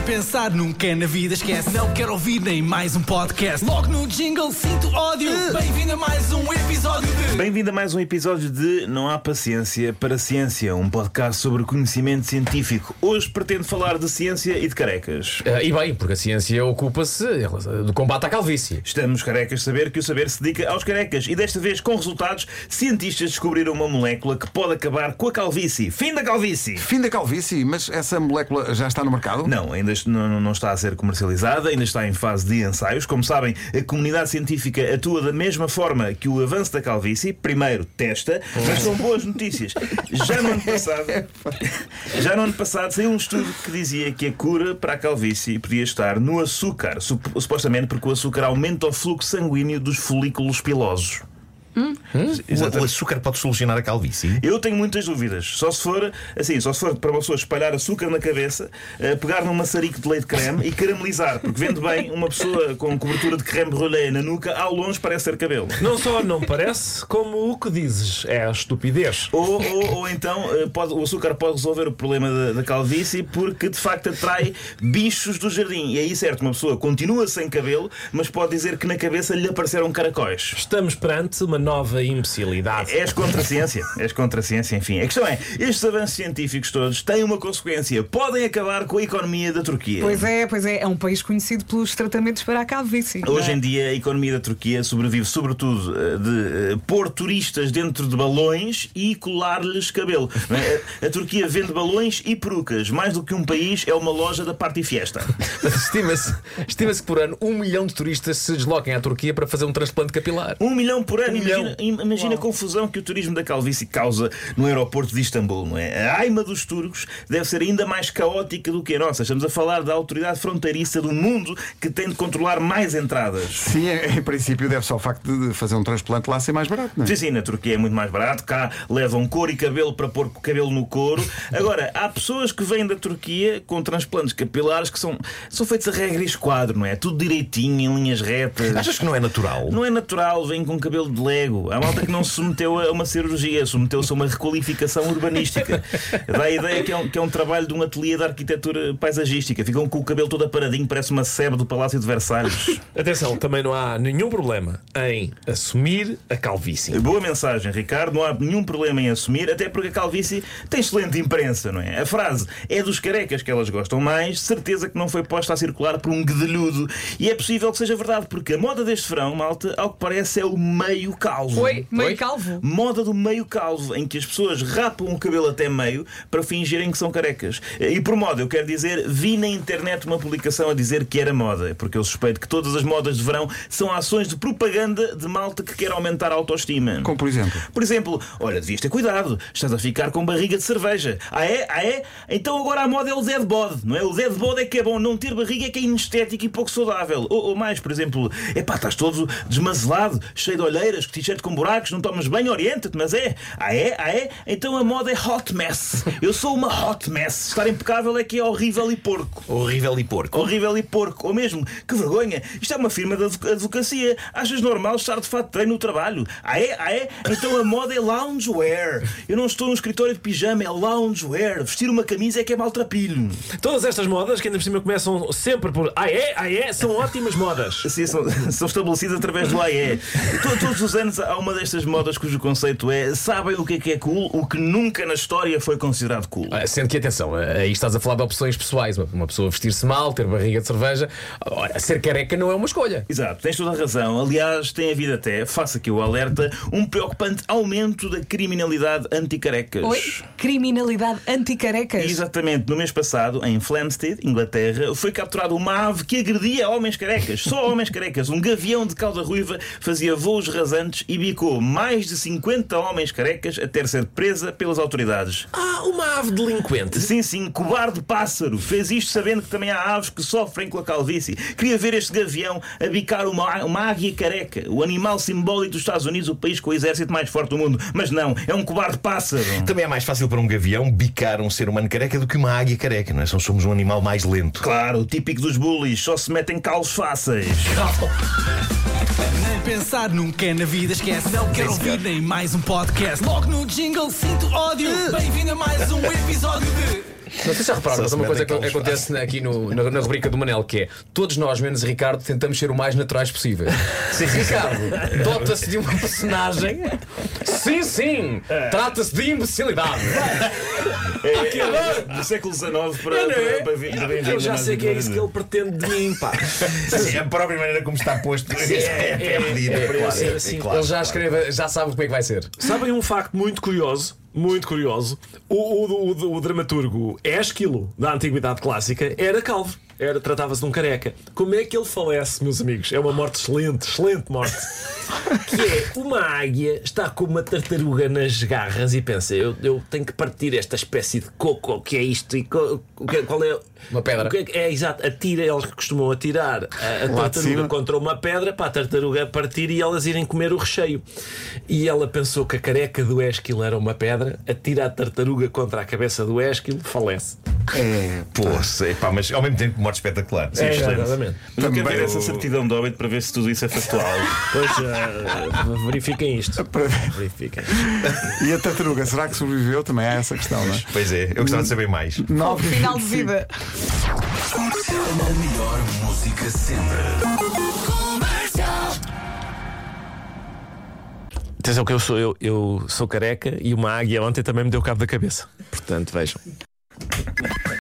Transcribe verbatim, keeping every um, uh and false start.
pensar nunca é na vida, esquece. Não quero ouvir nem mais um podcast. Logo no jingle sinto ódio. Bem-vindo a mais um episódio de... Bem-vindo a mais um episódio de Não Há Paciência para a Ciência, um podcast sobre conhecimento científico. Hoje pretendo falar de ciência e de carecas. Uh, e bem, porque a ciência ocupa-se do combate à calvície. Estamos carecas de saber que o saber se dedica aos carecas. E desta vez, com resultados, cientistas descobriram uma molécula que pode acabar com a calvície. Fim da calvície! Fim da calvície? Mas essa molécula já está no mercado? Não, ainda não, não está a ser comercializada, ainda está em fase de ensaios. Como sabem, a comunidade científica atua da mesma forma que o avanço da calvície. Primeiro testa, mas são boas notícias. Já no ano passado, já no ano passado saiu um estudo que dizia que a cura para a calvície podia estar no açúcar, supostamente porque o açúcar aumenta o fluxo sanguíneo dos folículos pilosos. Hum? O, o açúcar pode solucionar a calvície? Eu tenho muitas dúvidas. Só se for assim, só se for para uma pessoa espalhar açúcar na cabeça, uh, pegar num maçarico de leite creme e caramelizar, porque vende bem uma pessoa com cobertura de creme brûlée na nuca, ao longe parece ter cabelo. Não só não parece, como o que dizes é a estupidez. Ou, ou, ou então uh, pode, o açúcar pode resolver o problema da, da calvície, porque de facto atrai bichos do jardim. E aí, certo, uma pessoa continua sem cabelo, mas pode dizer que na cabeça lhe apareceram caracóis. Estamos perante uma nova imbecilidade. És contra a ciência. És contra a ciência, enfim. A questão é, estes avanços científicos todos têm uma consequência. Podem acabar com a economia da Turquia. Pois é, pois é. É um país conhecido pelos tratamentos para a calvície. Hoje em dia a economia da Turquia sobrevive sobretudo de uh, pôr turistas dentro de balões e colar-lhes cabelo. Não é? a, a Turquia vende balões e perucas. Mais do que um país, é uma loja da Party Fiesta. Estima-se estima-se que por ano um milhão de turistas se desloquem à Turquia para fazer um transplante capilar. Um milhão por ano. Um Imagina, imagina a confusão que o turismo da calvície causa no aeroporto de Istambul, não é? A aima dos turcos deve ser ainda mais caótica do que a nossa. Estamos a falar da autoridade fronteiriça do mundo que tem de controlar mais entradas. Sim, em princípio deve-se ao facto de fazer um transplante lá ser mais barato, não é? Sim, sim, na Turquia é muito mais barato. Cá levam couro e cabelo para pôr cabelo no couro. Agora, há pessoas que vêm da Turquia com transplantes capilares que são, são feitos a regra e esquadro, não é? Tudo direitinho, em linhas retas. Achas que não é natural? Não é natural, vem com cabelo de Lego. Há malta que não se submeteu a uma cirurgia, submeteu-se a uma requalificação urbanística. Dá a ideia que é, um, que é um trabalho de um ateliê de arquitetura paisagística. Ficam com o cabelo todo aparadinho, parece uma sebe do Palácio de Versalhes. Atenção, também não há nenhum problema em assumir a calvície. Boa mensagem, Ricardo. Não há nenhum problema em assumir, até porque a calvície tem excelente imprensa, não é? A frase é dos carecas que elas gostam mais, certeza que não foi posta a circular por um guedelhudo. E é possível que seja verdade, porque a moda deste verão, malta, ao que parece, é o meio calvo. Oi, meio Oi? calvo. Moda do meio calvo, em que as pessoas rapam o cabelo até meio para fingirem que são carecas. E por moda, eu quero dizer, vi na internet uma publicação a dizer que era moda, porque eu suspeito que todas as modas de verão são ações de propaganda de malta que quer aumentar a autoestima. Como por exemplo? Por exemplo, olha, devias ter cuidado, estás a ficar com barriga de cerveja. Ah é? Ah é? Então agora a moda é o dead bod, não é? O dead bod é que é bom, não ter barriga é que é inestético e pouco saudável. Ou, ou mais, por exemplo, epá, estás todo desmazelado, cheio de olheiras, t-shirt com buracos, não tomas bem, orienta-te, mas é. Ah é? Ah é? Então a moda é hot mess. Eu sou uma hot mess. Estar impecável é que é horrível e porco. Horrível e porco. Horrível e porco. Ou mesmo, que vergonha, isto é uma firma de advocacia. Achas normal estar de fato de treino no trabalho? Ah é? Ah é? Então a moda é loungewear. Eu não estou num escritório de pijama, é loungewear. Vestir uma camisa é que é maltrapilho. Todas estas modas, que ainda por cima começam sempre por ah é? Ah é? São ótimas modas. Sim, são, são estabelecidas através do ah é. Todos os anos há uma destas modas cujo conceito é: sabem o que é que é cool? O que nunca na história foi considerado cool. Ah, sendo que, atenção, aí estás a falar de opções pessoais. Uma pessoa vestir-se mal, ter barriga de cerveja. Ora, ser careca não é uma escolha. Exato, tens toda a razão. Aliás, tem havido até, faça aqui o alerta, um preocupante aumento da criminalidade anti-carecas. Oi? Criminalidade anti-carecas? Exatamente. No mês passado, em Flamstead, Inglaterra, foi capturada uma ave que agredia homens carecas. Só homens carecas. Um gavião de cauda ruiva fazia voos rasantes e bicou mais de cinquenta homens carecas até ser presa pelas autoridades. Ah, uma ave delinquente. Sim, sim, cobarde pássaro. Fez isto sabendo que também há aves que sofrem com a calvície. Queria ver este gavião a bicar uma, uma águia careca, o animal simbólico dos Estados Unidos, o país com o exército mais forte do mundo. Mas não, é um cobarde pássaro. Também é mais fácil para um gavião bicar um ser humano careca do que uma águia careca, não é? Somos um animal mais lento. Claro, típico dos bullies, só se metem calos fáceis. Nem pensar nunca é na vida, esquece. Não quero ouvir nem mais um podcast. Logo no jingle sinto ódio. Bem-vindo a mais um episódio de Não sei se já repararam, mas Só uma se coisa que metem aqueles acontece aqui no, na, na rubrica do Manel, que é todos nós, menos Ricardo, tentamos ser o mais naturais possível. Sim, sim, Ricardo dota-se de uma personagem. Sim, sim, trata-se de imbecilidade. É, do século dezenove para, Não, não é? para, para, vir- para vir- Eu já sei que é isso que ele pretende de mim, pá. Sim, a própria maneira como está posto é, é, é pedido. é, É, claro, é, é, assim, é claro, Ele já claro. escreve, já sabe como é que vai ser. Sabem um facto muito curioso? Muito curioso. O, o, o, o dramaturgo Ésquilo, da Antiguidade Clássica, era calvo. Era, tratava-se de um careca. Como é que ele falece, meus amigos? É uma morte excelente, excelente morte. Que é uma águia está com uma tartaruga nas garras e pensa: eu, eu tenho que partir esta espécie de coco, o que é isto? E co, o que, qual é? Uma pedra. O que é, é exato, atira, eles costumam atirar a, a Lá de tartaruga cima. contra uma pedra para a tartaruga partir e elas irem comer o recheio. E ela pensou que a careca do Ésquilo era uma pedra, atira a tartaruga contra a cabeça do Ésquilo, falece. É, Poxa, epá, mas ao mesmo tempo, morte espetacular. Sim, É, excelente. exatamente. Mas eu quero Também ver essa o- certidão de óbito para ver se tudo isso é factual. Pois, uh, verifiquem isto. para- Verifiquem. E a tartaruga, será que sobreviveu? Também há essa questão, não é? Pois é, eu gostava de saber mais. Nove e Final de vinte e cinco. vida. A melhor música sempre. Atenção que eu sou, eu, eu sou careca e uma águia ontem também me deu cabo da cabeça. Portanto, vejam.